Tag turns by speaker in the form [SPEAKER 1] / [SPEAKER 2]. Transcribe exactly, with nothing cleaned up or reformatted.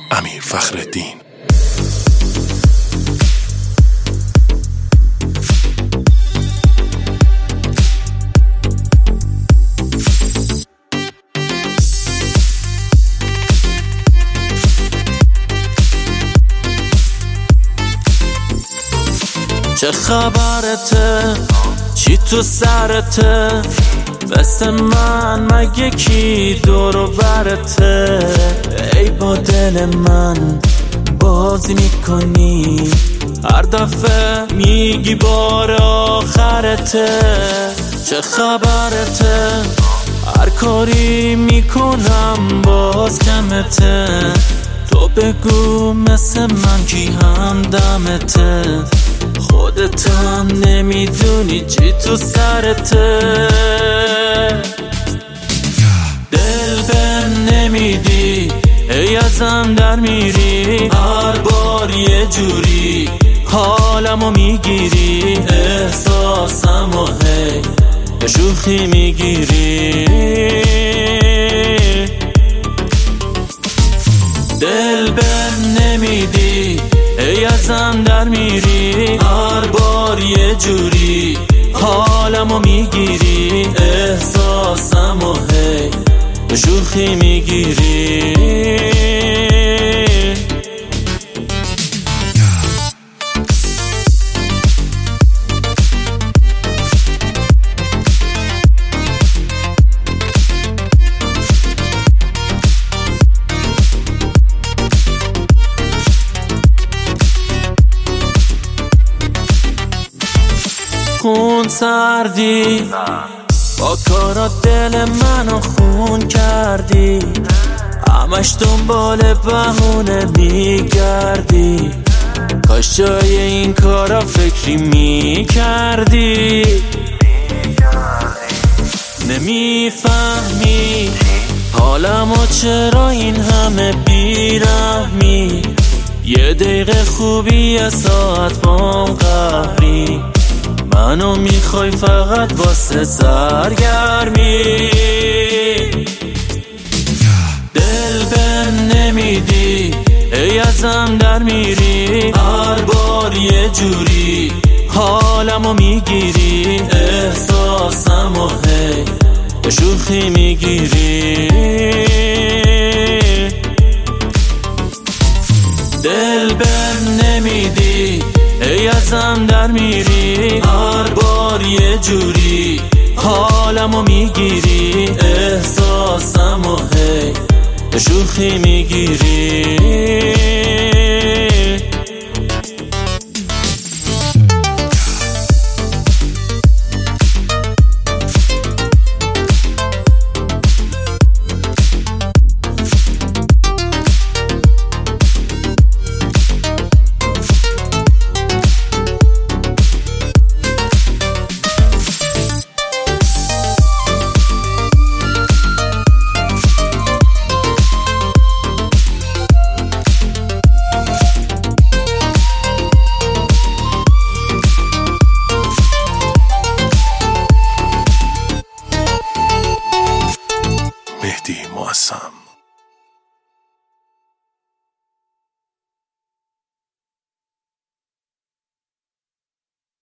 [SPEAKER 1] امیر فخرالدین.
[SPEAKER 2] چه خبرته؟ چی تو سرته؟ مثل من مگه کی دور و برته؟ ای با دل من بازی میکنی، هر دفعه میگی بار آخرته. چه خبرته؟ هر کاری میکنم باز کمته. تو بگو مثل من کی همدمته؟ خودت هم نمیدونی چی تو سرته. دل بهم نمیدی، ای ازم در میری، هر بار یه جوری حالمو میگیری، احساسمو هی به شوخی میگیری. دل بهم نمیدی، ای ازم در میری، هر بار یه جوری حالمو میگیری، احساسمو هی به شوخی میگیری. خون سردی با کارات دل منو خون کردی، همش دنبال بهونه میگردی، کاش جای این کارا فکری میکردی. نمیفهمی حالمو چرا این همه بیرحمی، یه دقیقه خوبی ساعت بام قهری، منو میخوای فقط واسه سرگرمی. دل بهم نمیدی، ای ازم در میری، هر بار یه جوری حالمو میگیری، احساسمو هی به شوخی میگیری. دل بهم نمیدی، ای ازم در میری، هر بار یه جوری حالمو میگیری، احساسمو هی به شوخی میگیری.
[SPEAKER 1] مهدی معصم.